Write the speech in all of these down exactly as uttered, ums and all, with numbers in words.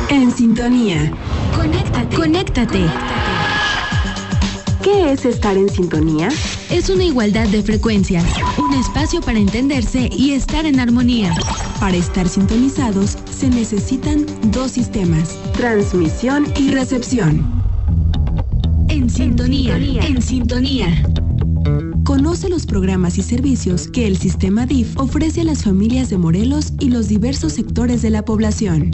En sintonía. Conéctate. Conéctate. ¿Qué es estar en sintonía? Es una igualdad de frecuencias, un espacio para entenderse y estar en armonía. Para estar sintonizados se necesitan dos sistemas: transmisión y recepción. En sintonía. En sintonía. Conoce los programas y servicios que el sistema D I F ofrece a las familias de Morelos y los diversos sectores de la población.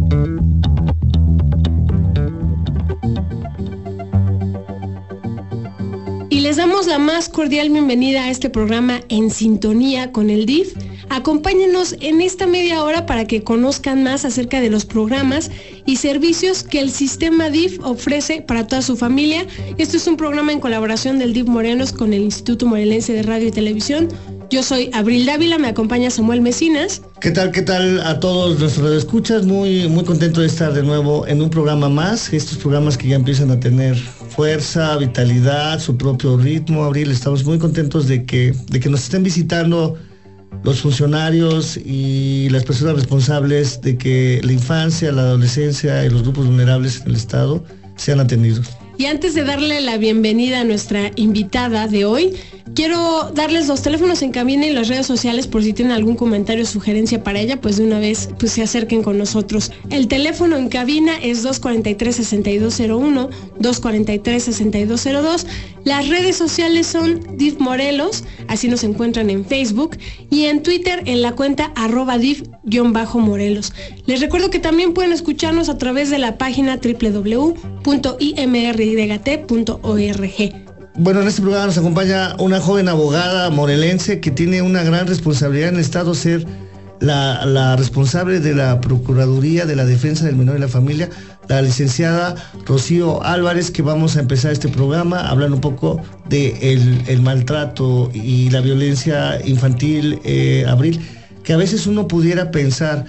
Y les damos la más cordial bienvenida a este programa En Sintonía con el D I F. Acompáñenos en esta media hora para que conozcan más acerca de los programas y servicios que el sistema D I F ofrece para toda su familia. Esto es un programa en colaboración del D I F Morelos con el Instituto Morelense de Radio y Televisión. Yo soy Abril Dávila, me acompaña Samuel Mecinas. ¿Qué tal, qué tal a todos nuestros radioescuchas? Muy, muy contento de estar de nuevo en un programa más. Estos programas que ya empiezan a tener fuerza, vitalidad, su propio ritmo. Abril, estamos muy contentos de que, de que nos estén visitando los funcionarios y las personas responsables de que la infancia, la adolescencia y los grupos vulnerables en el Estado sean atendidos. Y antes de darle la bienvenida a nuestra invitada de hoy, quiero darles los teléfonos en cabina y las redes sociales por si tienen algún comentario o sugerencia para ella, pues de una vez pues se acerquen con nosotros. El teléfono en cabina es dos cuatro tres, seis dos cero uno, dos cuatro tres, seis dos cero dos. Las redes sociales son D I F Morelos, así nos encuentran en Facebook, y en Twitter en la cuenta arroba dif-morelos. Les recuerdo que también pueden escucharnos a través de la página doble u doble u doble u punto i m r y t punto org. Bueno, en este programa nos acompaña una joven abogada morelense que tiene una gran responsabilidad en el Estado, ser la, la responsable de la Procuraduría de la Defensa del Menor y la Familia, la licenciada Rocío Álvarez, que vamos a empezar este programa hablando un poco de el, el maltrato y la violencia infantil, eh, Abril, que a veces uno pudiera pensar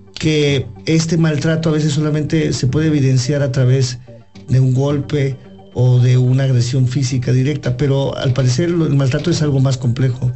que este maltrato a veces solamente se puede evidenciar a través de un golpe o de una agresión física directa, pero al parecer el maltrato es algo más complejo.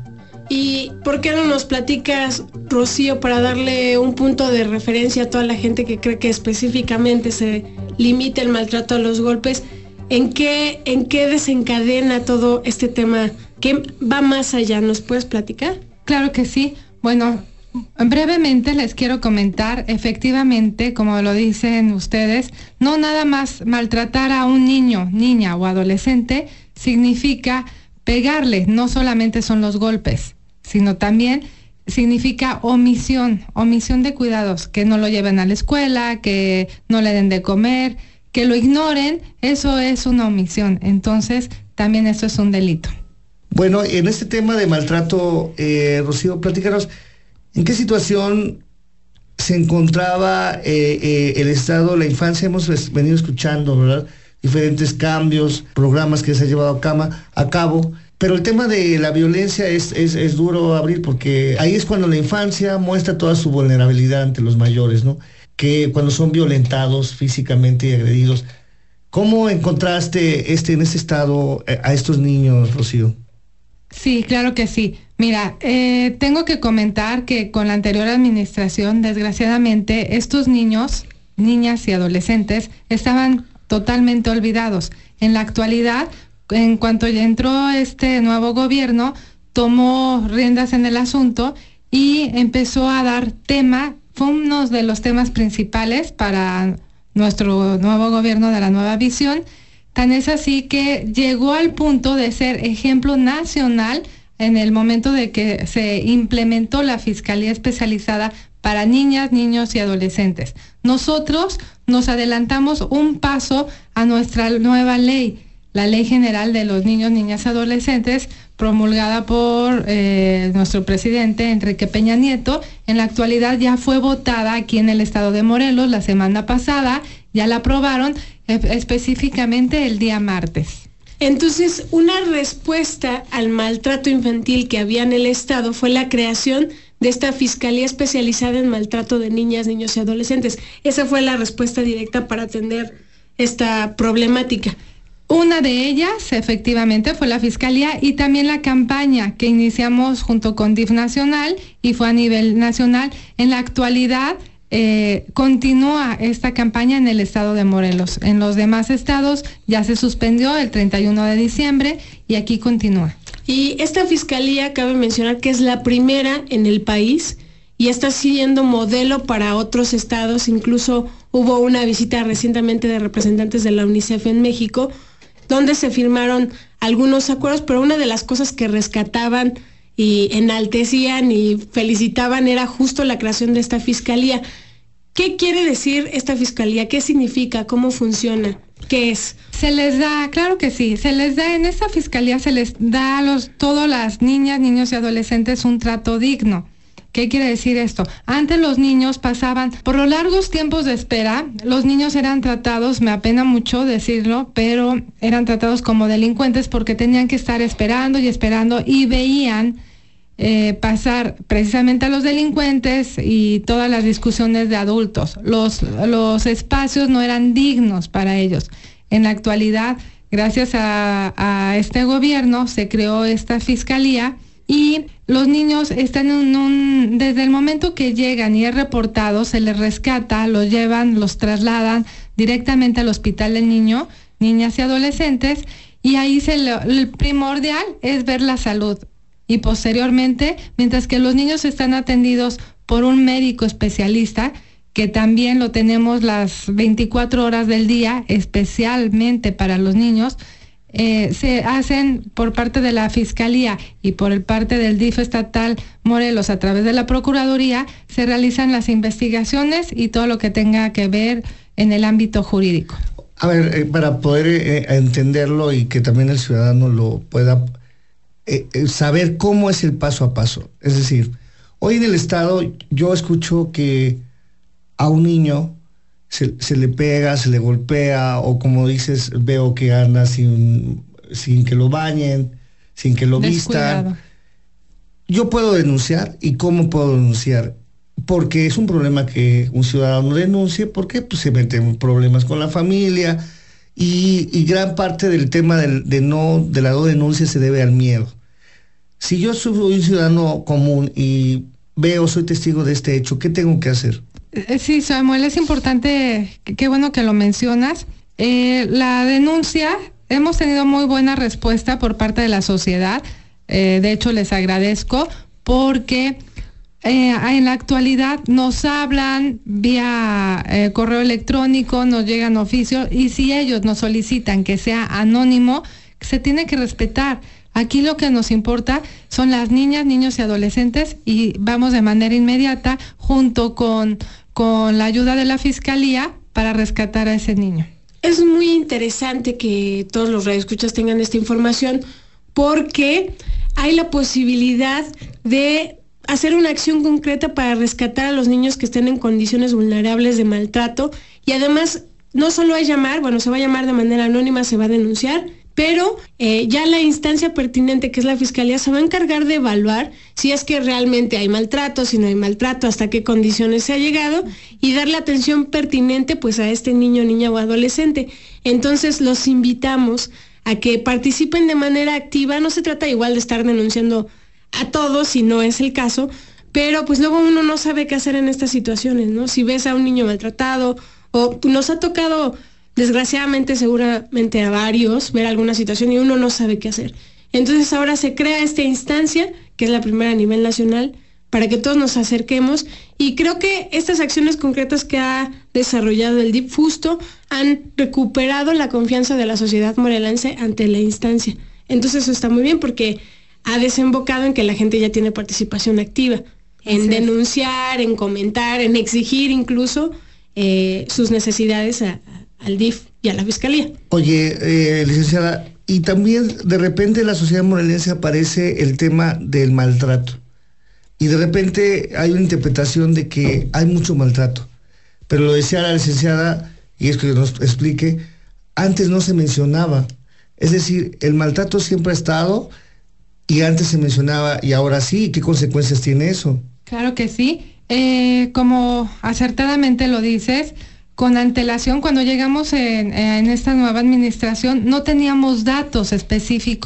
¿Y por qué no nos platicas, Rocío, para darle un punto de referencia a toda la gente que cree que específicamente se limita el maltrato a los golpes? ¿En qué, en qué desencadena todo este tema que va más allá? ¿Nos puedes platicar? Claro que sí. Bueno, brevemente les quiero comentar, efectivamente, como lo dicen ustedes, no nada más maltratar a un niño, niña o adolescente significa pegarle, no solamente son los golpes, sino también significa omisión, omisión de cuidados, que no lo lleven a la escuela, que no le den de comer, que lo ignoren, eso es una omisión, entonces también eso es un delito. Bueno, en este tema de maltrato, eh, Rocío, platícanos, ¿en qué situación se encontraba eh, eh, el Estado, la infancia? Hemos venido escuchando, ¿verdad?, diferentes cambios, programas que se han llevado a, cama, a cabo, pero el tema de la violencia es, es, es duro, Abril, porque ahí es cuando la infancia muestra toda su vulnerabilidad ante los mayores, ¿no? Que cuando son violentados físicamente y agredidos. ¿Cómo encontraste este, en este estado a estos niños, Rocío? Sí, claro que sí. Mira, eh, tengo que comentar que con la anterior administración, desgraciadamente, estos niños, niñas y adolescentes estaban totalmente olvidados. En la actualidad, en cuanto ya entró este nuevo gobierno, tomó riendas en el asunto y empezó a dar tema, fue uno de los temas principales para nuestro nuevo gobierno de la nueva visión. Tan es así que llegó al punto de ser ejemplo nacional en el momento de que se implementó la Fiscalía Especializada para niñas, niños y adolescentes. Nosotros nos adelantamos un paso a nuestra nueva ley, la Ley General de los Niños, Niñas y Adolescentes, promulgada por eh, nuestro presidente Enrique Peña Nieto. En la actualidad ya fue votada aquí en el estado de Morelos la semana pasada, ya la aprobaron específicamente el día martes. Entonces, una respuesta al maltrato infantil que había en el estado fue la creación de esta Fiscalía Especializada en Maltrato de Niñas, Niños y Adolescentes. Esa fue la respuesta directa para atender esta problemática. Una de ellas, efectivamente, fue la Fiscalía y también la campaña que iniciamos junto con D I F Nacional y fue a nivel nacional. En la actualidad, eh, continúa esta campaña en el estado de Morelos. En los demás estados ya se suspendió el treinta y uno de diciembre y aquí continúa. Y esta fiscalía, cabe mencionar que es la primera en el país y está siendo modelo para otros estados. Incluso hubo una visita recientemente de representantes de la UNICEF en México, donde se firmaron algunos acuerdos, pero una de las cosas que rescataban y enaltecían y felicitaban era justo la creación de esta fiscalía. ¿Qué quiere decir esta fiscalía? ¿Qué significa? ¿Cómo funciona? ¿Qué es? Se les da, claro que sí, se les da, en esta fiscalía se les da a los, todas las niñas, niños y adolescentes un trato digno. ¿Qué quiere decir esto? Antes los niños pasaban por los largos tiempos de espera, los niños eran tratados, me apena mucho decirlo, pero eran tratados como delincuentes porque tenían que estar esperando y esperando y veían eh, pasar precisamente a los delincuentes y todas las discusiones de adultos. Los, los espacios no eran dignos para ellos. En la actualidad, gracias a, a este gobierno, se creó esta fiscalía y los niños están en un, desde el momento que llegan y es reportado, se les rescata, los llevan, los trasladan directamente al hospital del niño, niñas y adolescentes, y ahí se le, el primordial es ver la salud. Y posteriormente, mientras que los niños están atendidos por un médico especialista, que también lo tenemos las veinticuatro horas del día, especialmente para los niños, Eh, se hacen por parte de la Fiscalía y por el parte del D I F estatal Morelos a través de la Procuraduría, se realizan las investigaciones y todo lo que tenga que ver en el ámbito jurídico. A ver, eh, para poder eh, entenderlo y que también el ciudadano lo pueda eh, eh, saber cómo es el paso a paso. Es decir, hoy en el estado yo escucho que a un niño Se, se le pega, se le golpea, o como dices, veo que anda sin, sin que lo bañen, sin que lo Descuidado. vistan. Yo puedo denunciar, ¿y cómo puedo denunciar? Porque es un problema que un ciudadano denuncie, porque pues, se meten en problemas con la familia, y, y gran parte del tema del, de, no, de la no denuncia se debe al miedo. Si yo soy un ciudadano común y veo, soy testigo de este hecho, ¿qué tengo que hacer? Sí, Samuel, es importante, qué bueno que lo mencionas. Eh, la denuncia, hemos tenido muy buena respuesta por parte de la sociedad, eh, de hecho les agradezco, porque eh, en la actualidad nos hablan vía eh, correo electrónico, nos llegan oficios, y si ellos nos solicitan que sea anónimo, se tiene que respetar. Aquí lo que nos importa son las niñas, niños y adolescentes, y vamos de manera inmediata junto con, con la ayuda de la Fiscalía para rescatar a ese niño. Es muy interesante que todos los radioescuchas tengan esta información porque hay la posibilidad de hacer una acción concreta para rescatar a los niños que estén en condiciones vulnerables de maltrato, y además no solo es llamar, bueno, se va a llamar de manera anónima, se va a denunciar, pero eh, ya la instancia pertinente, que es la Fiscalía, se va a encargar de evaluar si es que realmente hay maltrato, si no hay maltrato, hasta qué condiciones se ha llegado, y darle atención pertinente pues a este niño, niña o adolescente. Entonces los invitamos a que participen de manera activa. No se trata igual de estar denunciando a todos si no es el caso, pero pues luego uno no sabe qué hacer en estas situaciones, ¿no? Si ves a un niño maltratado, o nos ha tocado desgraciadamente seguramente a varios ver alguna situación y uno no sabe qué hacer. Entonces ahora se crea esta instancia, que es la primera a nivel nacional, para que todos nos acerquemos, y creo que estas acciones concretas que ha desarrollado el D I F justo han recuperado la confianza de la sociedad morelense ante la instancia. Entonces eso está muy bien porque ha desembocado en que la gente ya tiene participación activa, en denunciar, en comentar, en exigir incluso eh, sus necesidades a al D I F y a la Fiscalía. Oye, eh, licenciada, y también de repente en la sociedad morelense aparece el tema del maltrato, y de repente hay una interpretación de que hay mucho maltrato, pero lo decía la licenciada, y es que nos explique, antes no se mencionaba, es decir, el maltrato siempre ha estado, y antes se mencionaba, y ahora sí, ¿qué consecuencias tiene eso? Claro que sí, eh, como acertadamente lo dices, con antelación, cuando llegamos en, en esta nueva administración, no teníamos datos específicos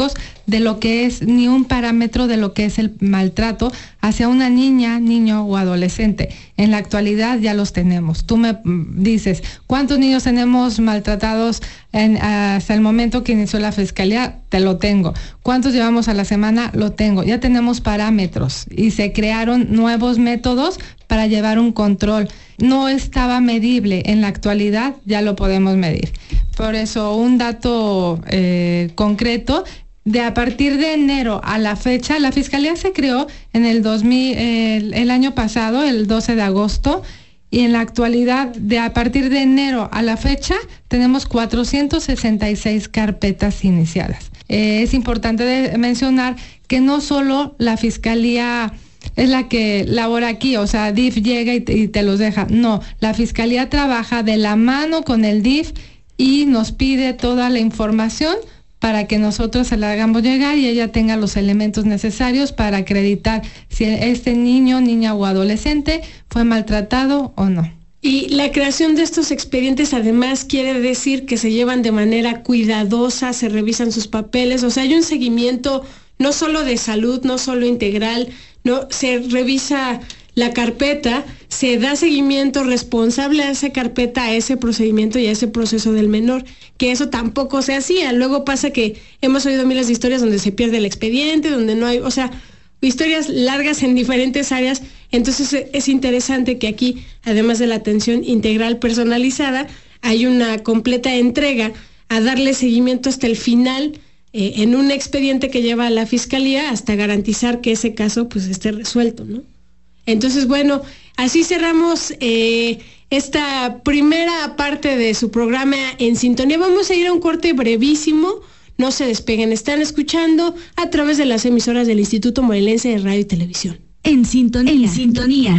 de lo que es, ni un parámetro de lo que es el maltrato hacia una niña, niño o adolescente. En la actualidad ya los tenemos. Tú me dices, ¿cuántos niños tenemos maltratados en, hasta el momento que inició la fiscalía? Te lo tengo. ¿Cuántos llevamos a la semana? Lo tengo. Ya tenemos parámetros y se crearon nuevos métodos para llevar un control. No estaba medible, en la actualidad ya lo podemos medir. Por eso, un dato eh, concreto, de a partir de enero a la fecha, la Fiscalía se creó en el dos mil, eh, el, el año pasado, el doce de agosto, y en la actualidad, de a partir de enero a la fecha, tenemos cuatrocientas sesenta y seis carpetas iniciadas. Eh, es importante de mencionar que no solo la Fiscalía es la que labora aquí, o sea, D I F llega y te, y te los deja. No, la Fiscalía trabaja de la mano con el D I F y nos pide toda la información para que nosotros se la hagamos llegar y ella tenga los elementos necesarios para acreditar si este niño, niña o adolescente fue maltratado o no. Y la creación de estos expedientes además quiere decir que se llevan de manera cuidadosa, se revisan sus papeles, o sea, hay un seguimiento no solo de salud, no solo integral, no, se revisa la carpeta, se da seguimiento responsable a esa carpeta, a ese procedimiento y a ese proceso del menor, que eso tampoco se hacía. Luego pasa que hemos oído miles de historias donde se pierde el expediente, donde no hay, o sea, historias largas en diferentes áreas. Entonces es interesante que aquí, además de la atención integral personalizada, hay una completa entrega a darle seguimiento hasta el final eh, en un expediente que lleva a la Fiscalía hasta garantizar que ese caso pues esté resuelto, ¿no? Entonces, bueno, así cerramos eh, esta primera parte de su programa En Sintonía. Vamos a ir a un corte brevísimo. No se despeguen. Están escuchando a través de las emisoras del Instituto Morelense de Radio y Televisión. En Sintonía. En Sintonía.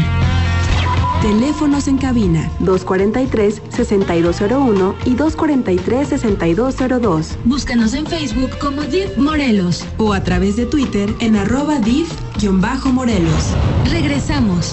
Teléfonos en cabina dos cuarenta y tres, sesenta y dos cero uno y dos cuarenta y tres, sesenta y dos cero dos. Búscanos en Facebook como D I F Morelos o a través de Twitter en arroba D I F-Morelos. Regresamos.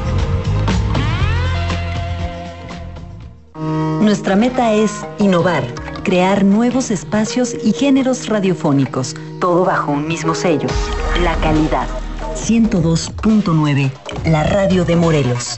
Nuestra meta es innovar, crear nuevos espacios y géneros radiofónicos, todo bajo un mismo sello, la calidad. ciento dos punto nueve, la radio de Morelos.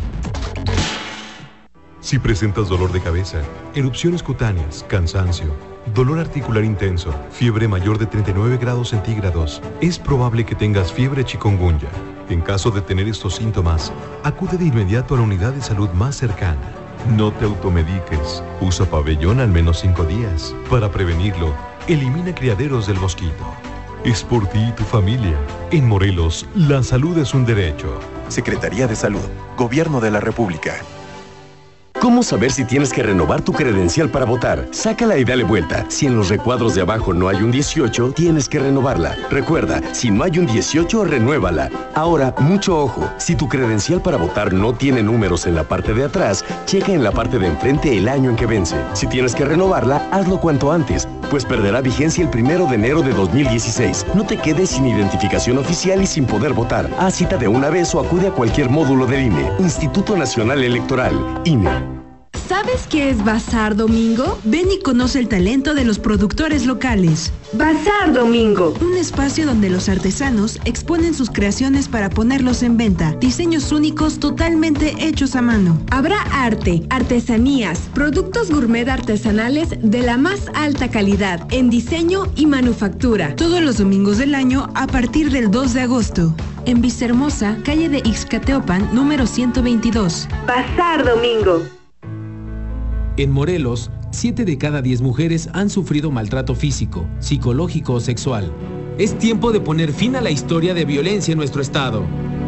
Si presentas dolor de cabeza, erupciones cutáneas, cansancio, dolor articular intenso, fiebre mayor de treinta y nueve grados centígrados, es probable que tengas fiebre chikungunya. En caso de tener estos síntomas, acude de inmediato a la unidad de salud más cercana. No te automediques. Usa pabellón al menos cinco días. Para prevenirlo, elimina criaderos del mosquito. Es por ti y tu familia. En Morelos, la salud es un derecho. Secretaría de Salud, Gobierno de la República. ¿Cómo saber si tienes que renovar tu credencial para votar? Sácala y dale vuelta. Si en los recuadros de abajo no hay un dieciocho, tienes que renovarla. Recuerda, si no hay un dieciocho, renuévala. Ahora, mucho ojo. Si tu credencial para votar no tiene números en la parte de atrás, checa en la parte de enfrente el año en que vence. Si tienes que renovarla, hazlo cuanto antes, pues perderá vigencia el primero de enero de dos mil dieciséis. No te quedes sin identificación oficial y sin poder votar. Haz cita de una vez o acude a cualquier módulo del I N E. Instituto Nacional Electoral, I N E. ¿Sabes qué es Bazar Domingo? Ven y conoce el talento de los productores locales. Bazar Domingo, un espacio donde los artesanos exponen sus creaciones para ponerlos en venta. Diseños únicos totalmente hechos a mano. Habrá arte, artesanías, productos gourmet artesanales de la más alta calidad en diseño y manufactura. Todos los domingos del año a partir del dos de agosto. En Vistahermosa, calle de Ixcateopan, número ciento veintidós. Bazar Domingo. En Morelos, siete de cada diez mujeres han sufrido maltrato físico, psicológico o sexual. Es tiempo de poner fin a la historia de violencia en nuestro estado.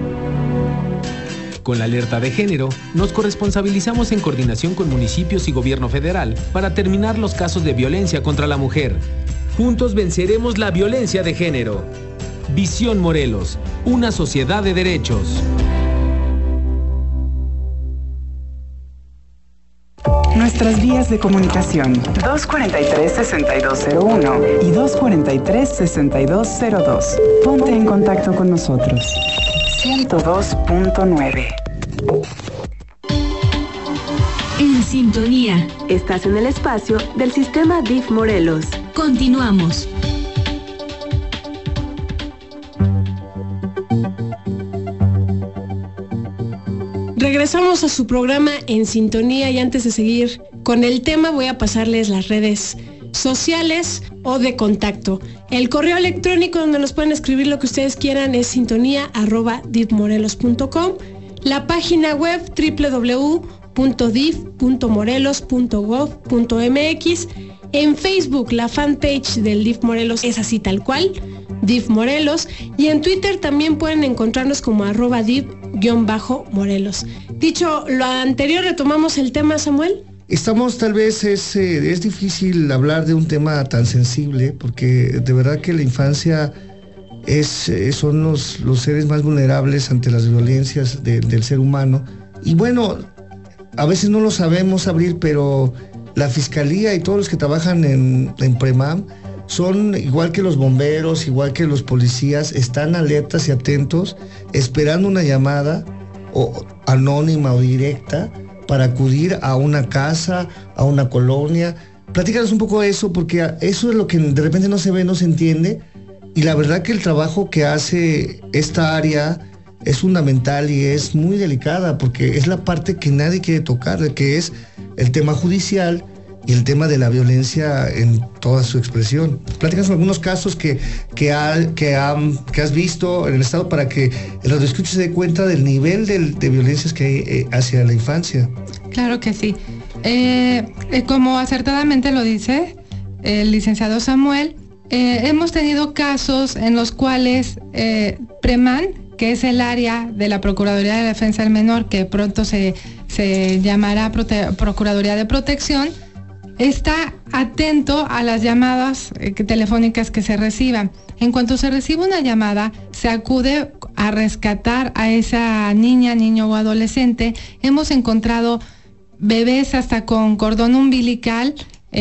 Con la alerta de género, nos corresponsabilizamos en coordinación con municipios y gobierno federal para terminar los casos de violencia contra la mujer. Juntos venceremos la violencia de género. Visión Morelos, una sociedad de derechos. Nuestras vías de comunicación dos cuarenta y tres, sesenta y dos cero uno y dos cuarenta y tres, sesenta y dos cero dos. Ponte en contacto con nosotros. ciento dos punto nueve. En Sintonía. Estás en el espacio del Sistema D I F Morelos. Continuamos. regresamos a su programa En Sintonía, y antes de seguir con el tema voy a pasarles las redes sociales o de contacto. El correo electrónico donde nos pueden escribir lo que ustedes quieran es sintonía arroba difmorelos punto com. La página web doble u doble u doble u punto dif punto morelos punto gov punto m x. En Facebook, la fanpage del D I F Morelos es así tal cual, D I F Morelos, y en Twitter también pueden encontrarnos como arroba dif-morelos. Dicho lo anterior, retomamos el tema, Samuel. Estamos, tal vez es, eh, es difícil hablar de un tema tan sensible, porque de verdad que la infancia es, eh, son los, los seres más vulnerables ante las violencias de, del ser humano. Y bueno, a veces no lo sabemos abrir, pero la Fiscalía y todos los que trabajan en, en Premam son igual que los bomberos, igual que los policías, están alertas y atentos, esperando una llamada o, anónima o directa para acudir a una casa, a una colonia. Platícanos un poco de eso, porque eso es lo que de repente no se ve, no se entiende, y la verdad que el trabajo que hace esta área es fundamental y es muy delicada, porque es la parte que nadie quiere tocar, que es el tema judicial y el tema de la violencia en toda su expresión. Platícanos algunos casos que, que, ha, que, ha, que has visto en el estado para que el radioescucha se dé cuenta del nivel de, de violencias que hay eh, hacia la infancia. Claro que sí. Eh, eh, como acertadamente lo dice el licenciado Samuel, eh, hemos tenido casos en los cuales eh, Preman, que es el área de la Procuraduría de la Defensa del Menor, que pronto se, se llamará Prote- Procuraduría de Protección, está atento a las llamadas eh, telefónicas que se reciban. En cuanto se recibe una llamada, se acude a rescatar a esa niña, niño o adolescente. Hemos encontrado bebés hasta con cordón umbilical,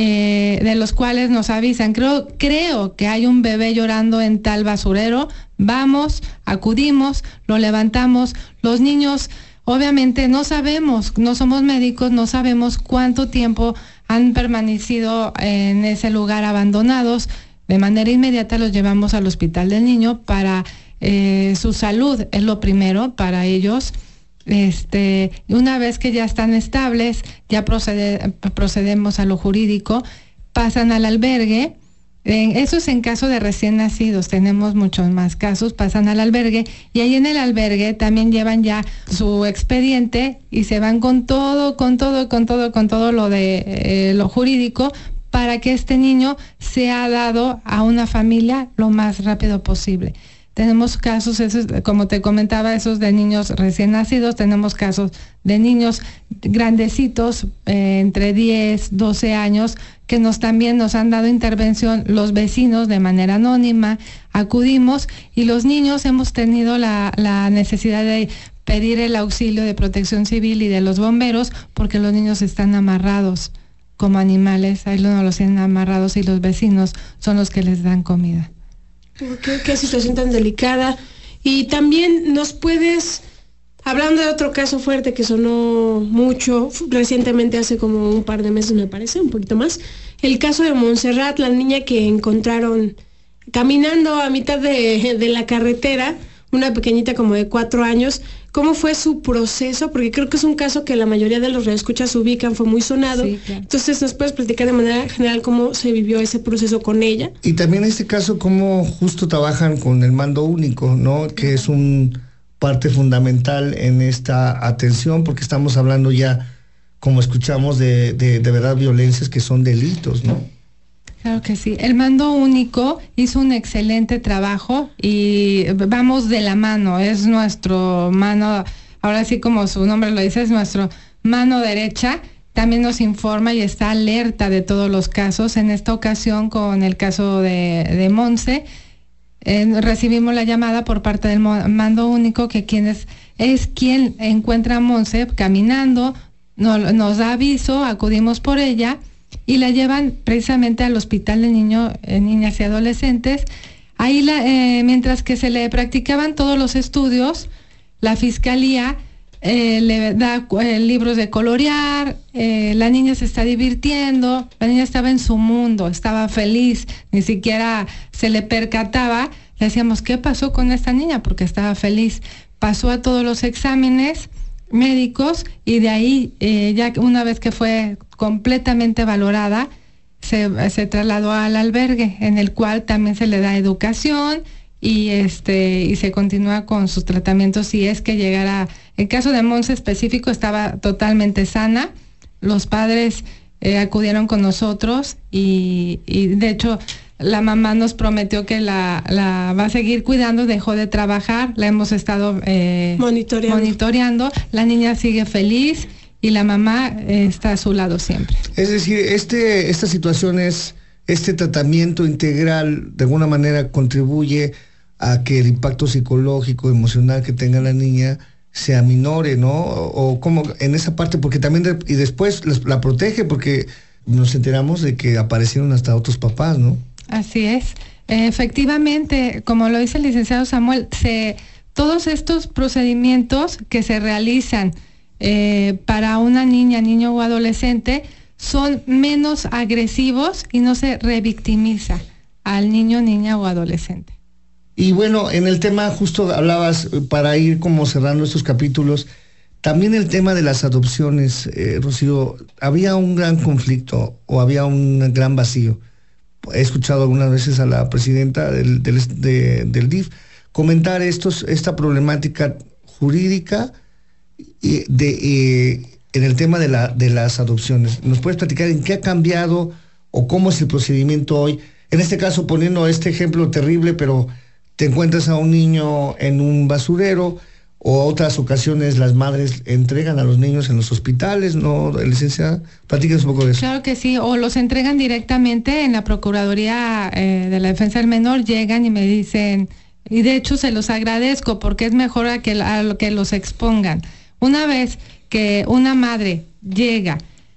eh, de los cuales nos avisan, creo, creo que hay un bebé llorando en tal basurero, vamos, acudimos, lo levantamos. Los niños, obviamente no sabemos, no somos médicos, no sabemos cuánto tiempo han permanecido en ese lugar abandonados. De manera inmediata los llevamos al hospital del niño para eh, su salud, es lo primero para ellos. Este, una vez que ya están estables, ya procede, procedemos a lo jurídico, pasan al albergue. Eh, eso es en caso de recién nacidos, tenemos muchos más casos, pasan al albergue, y ahí en el albergue también llevan ya su expediente y se van con todo, con todo, con todo, con todo lo de eh, lo jurídico, para que este niño sea dado a una familia lo más rápido posible. Tenemos casos, esos, como te comentaba, esos de niños recién nacidos, tenemos casos de niños grandecitos, eh, entre diez, doce años, que nos también nos han dado intervención los vecinos de manera anónima, acudimos, y los niños hemos tenido la, la necesidad de pedir el auxilio de Protección Civil y de los bomberos, porque los niños están amarrados como animales, ahí no los tienen amarrados y los vecinos son los que les dan comida. ¿Qué, qué situación tan delicada? Y también nos puedes, hablando de otro caso fuerte que sonó mucho recientemente, hace como un par de meses me parece, un poquito más, el caso de Montserrat, la niña que encontraron caminando a mitad de, de la carretera, una pequeñita como de cuatro años. ¿Cómo fue su proceso? Porque creo que es un caso que la mayoría de los radioescuchas ubican, fue muy sonado. Sí, claro. Entonces, ¿nos puedes platicar de manera general cómo se vivió ese proceso con ella? Y también en este caso, cómo justo trabajan con el mando único, ¿no? Que es un parte fundamental en esta atención, porque estamos hablando ya, como escuchamos, de, de, de verdad violencias que son delitos, ¿no? Claro que sí. El mando único hizo un excelente trabajo y vamos de la mano. Es nuestro mano, ahora sí como su nombre lo dice, es nuestro mano derecha. También nos informa y está alerta de todos los casos. En esta ocasión, con el caso de, de Monse, eh, recibimos la llamada por parte del mando único, que quien es, es quien encuentra a Monse caminando, no, nos da aviso, acudimos por ella y la llevan precisamente al hospital de niños, eh, niñas y adolescentes. Ahí, la, eh, mientras que se le practicaban todos los estudios, la fiscalía eh, le da eh, libros de colorear, eh, la niña se está divirtiendo, la niña estaba en su mundo, estaba feliz, ni siquiera se le percataba. Le decíamos, ¿qué pasó con esta niña? Porque estaba feliz. Pasó a todos los exámenes, médicos y de ahí, eh, ya una vez que fue completamente valorada, se, se trasladó al albergue, en el cual también se le da educación y este y se continúa con sus tratamientos si es que llegara. El caso de Monse específico estaba totalmente sana, los padres eh, acudieron con nosotros y, y de hecho la mamá nos prometió que la, la va a seguir cuidando, dejó de trabajar, la hemos estado eh, monitoreando. monitoreando, la niña sigue feliz y la mamá eh, está a su lado siempre. Es decir, este esta situación es, este tratamiento integral de alguna manera contribuye a que el impacto psicológico, emocional que tenga la niña se aminore, ¿no? O, o como en esa parte, porque también, de, y después la protege, porque nos enteramos de que aparecieron hasta otros papás, ¿no? Así es. Efectivamente, como lo dice el licenciado Samuel, se, todos estos procedimientos que se realizan eh, para una niña, niño o adolescente son menos agresivos y no se revictimiza al niño, niña o adolescente. Y bueno, en el tema, justo hablabas, para ir como cerrando estos capítulos, también el tema de las adopciones, eh, Rocío, había un gran conflicto o había un gran vacío. He escuchado algunas veces a la presidenta del, del, de, del D I F comentar estos, esta problemática jurídica y de, eh, en el tema de, la, de las adopciones. ¿Nos puedes platicar en qué ha cambiado o cómo es el procedimiento hoy? En este caso, poniendo este ejemplo terrible, pero te encuentras a un niño en un basurero, o otras ocasiones las madres entregan a los niños en los hospitales, ¿no, licenciada? Platícanos un poco de eso. Claro que sí, o los entregan directamente en la Procuraduría eh, de la Defensa del Menor, llegan y me dicen, y de hecho se los agradezco porque es mejor a que, a que los expongan. Una vez que una madre llega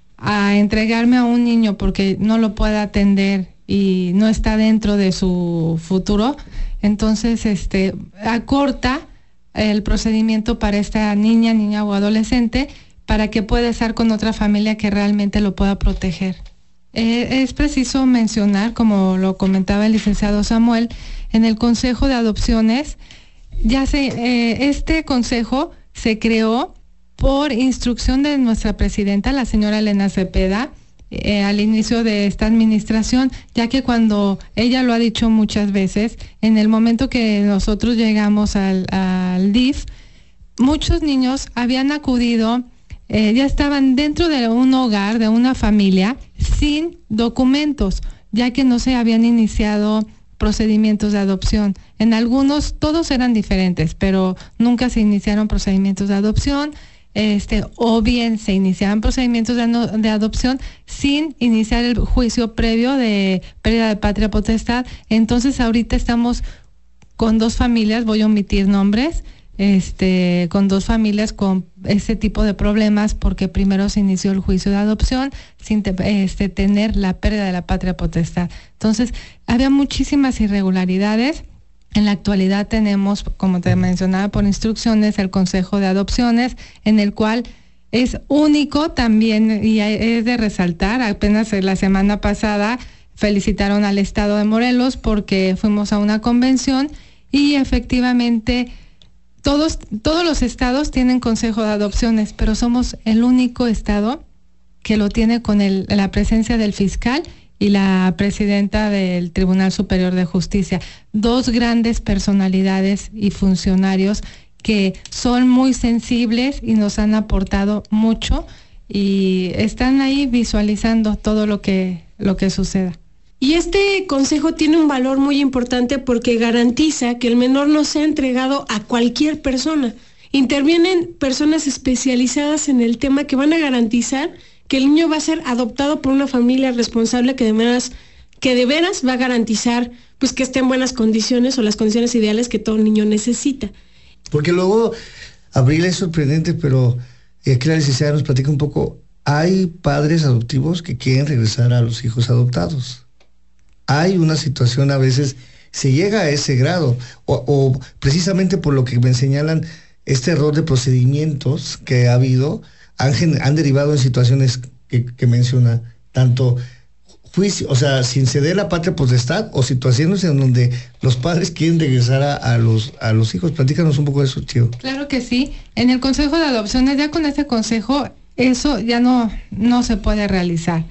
a entregarme a un niño porque no lo puede atender y no está dentro de su futuro, entonces este acorta el procedimiento para esta niña, niña o adolescente para que pueda estar con otra familia que realmente lo pueda proteger. Eh, es preciso mencionar, como lo comentaba el licenciado Samuel, en el Consejo de Adopciones, ya se, eh, este consejo se creó por instrucción de nuestra presidenta, la señora Elena Cepeda, Eh, al inicio de esta administración, ya que cuando ella lo ha dicho muchas veces, en el momento que nosotros llegamos al, al D I F, muchos niños habían acudido, eh, ya estaban dentro de un hogar, de una familia, sin documentos, ya que no se habían iniciado procedimientos de adopción. En algunos, todos eran diferentes, pero nunca se iniciaron procedimientos de adopción. Este, o bien se iniciaban procedimientos de, no, de adopción sin iniciar el juicio previo de pérdida de patria potestad. Entonces ahorita estamos con dos familias, voy a omitir nombres, este, con dos familias con ese tipo de problemas porque primero se inició el juicio de adopción sin te, este, tener la pérdida de la patria potestad. Entonces había muchísimas irregularidades. En la actualidad tenemos, como te mencionaba por instrucciones, el Consejo de Adopciones, en el cual es único también, y es de resaltar, apenas la semana pasada felicitaron al Estado de Morelos porque fuimos a una convención y efectivamente todos, todos los estados tienen Consejo de Adopciones, pero somos el único estado que lo tiene con el, la presencia del fiscal y la presidenta del Tribunal Superior de Justicia, dos grandes personalidades y funcionarios que son muy sensibles y nos han aportado mucho y están ahí visualizando todo lo que, lo que suceda. Y este consejo tiene un valor muy importante porque garantiza que el menor no sea entregado a cualquier persona. Intervienen personas especializadas en el tema que van a garantizar que el niño va a ser adoptado por una familia responsable que de veras, que de veras va a garantizar pues que esté en buenas condiciones o las condiciones ideales que todo niño necesita. Porque luego, Abril, es sorprendente, pero eh, aquí la licenciada nos platica un poco, hay padres adoptivos que quieren regresar a los hijos adoptados. Hay una situación a veces, se llega a ese grado, o, o precisamente por lo que me señalan, este error de procedimientos que ha habido, Han, han derivado en situaciones que, que menciona, tanto juicio, o sea, sin ceder la patria potestad o situaciones en donde los padres quieren regresar a, a los a los hijos. Platícanos un poco de eso, Chío. Claro que sí. En el Consejo de Adopciones, ya con este consejo, eso ya no, no se puede realizar.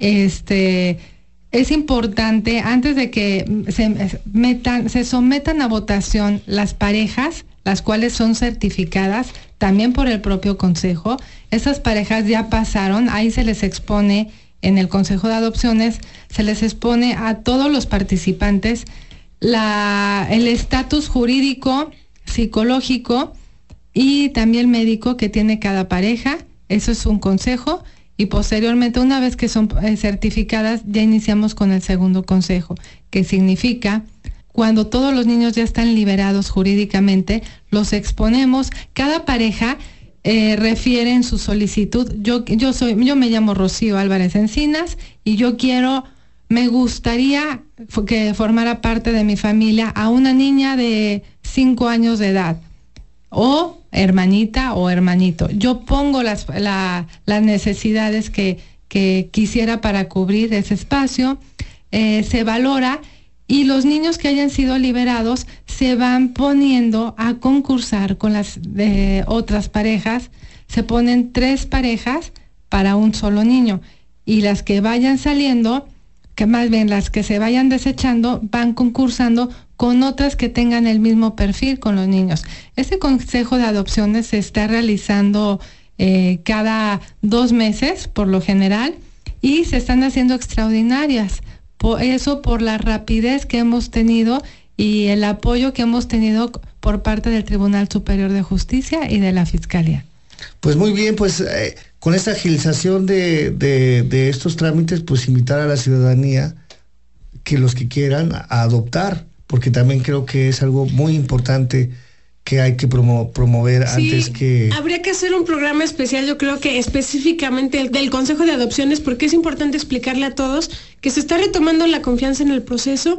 Este, es importante, antes de que se metan, se sometan a votación las parejas, las cuales son certificadas también por el propio Consejo. Esas parejas ya pasaron, ahí se les expone. En el Consejo de Adopciones se les expone a todos los participantes la, el estatus jurídico, psicológico y también médico que tiene cada pareja. Eso es un consejo y posteriormente, una vez que son eh, certificadas, ya iniciamos con el segundo consejo, que significa cuando todos los niños ya están liberados jurídicamente, los exponemos. Cada pareja Eh, refiere en su solicitud, yo, yo soy, yo me llamo Rocío Álvarez Encinas y yo quiero, me gustaría que formara parte de mi familia a una niña de cinco años de edad, o hermanita o hermanito. Yo pongo las, la, las necesidades que, que quisiera para cubrir ese espacio, eh, se valora. Y los niños que hayan sido liberados se van poniendo a concursar con las de otras parejas. Se ponen tres parejas para un solo niño. Y las que vayan saliendo, que más bien las que se vayan desechando, van concursando con otras que tengan el mismo perfil con los niños. Este consejo de adopciones se está realizando eh, cada dos meses, por lo general, y se están haciendo extraordinarias. Por eso, por la rapidez que hemos tenido y el apoyo que hemos tenido por parte del Tribunal Superior de Justicia y de la Fiscalía. Pues muy bien, pues eh, con esta agilización de, de, de estos trámites, pues invitar a la ciudadanía que los que quieran a adoptar, porque también creo que es algo muy importante que hay que promo promover sí, antes que... Habría que hacer un programa especial, yo creo que específicamente del Consejo de Adopciones, porque es importante explicarle a todos que se está retomando la confianza en el proceso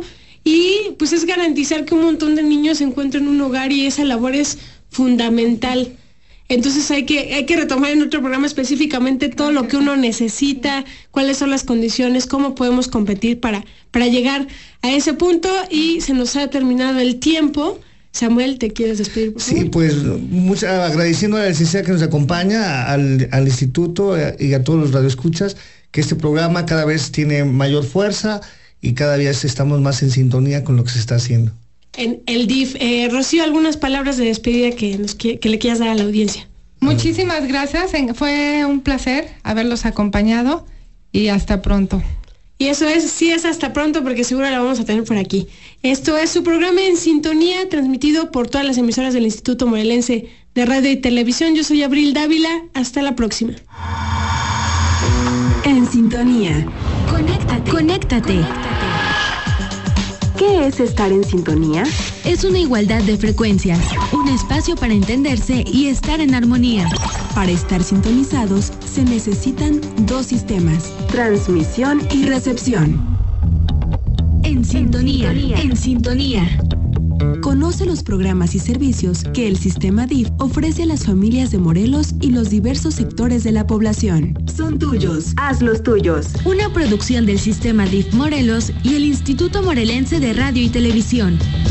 y pues es garantizar que un montón de niños encuentren un hogar y esa labor es fundamental. Entonces hay que, hay que retomar en otro programa específicamente todo lo que uno necesita, cuáles son las condiciones, cómo podemos competir para, para llegar a ese punto y se nos ha terminado el tiempo. Samuel, ¿te quieres despedir, por favor? Sí, pues mucha, agradeciendo a la licenciada que nos acompaña, al, al instituto y a todos los radioescuchas, que este programa cada vez tiene mayor fuerza y cada vez estamos más en sintonía con lo que se está haciendo. En el D I F. Eh, Rocío, algunas palabras de despedida que, nos, que, que le quieras dar a la audiencia. Muchísimas gracias, fue un placer haberlos acompañado y hasta pronto. Y eso es, sí es hasta pronto porque seguro la vamos a tener por aquí. Esto es su programa En Sintonía, transmitido por todas las emisoras del Instituto Morelense de Radio y Televisión. Yo soy Abril Dávila, hasta la próxima. En Sintonía. Conéctate. Conéctate. ¿Qué es estar en sintonía? Es una igualdad de frecuencias, un espacio para entenderse y estar en armonía. Para estar sintonizados se necesitan dos sistemas: transmisión y recepción. En sintonía, en sintonía. Conoce los programas y servicios que el sistema D I F ofrece a las familias de Morelos y los diversos sectores de la población. Son tuyos, haz los tuyos. Una producción del sistema D I F Morelos y el Instituto Morelense de Radio y Televisión.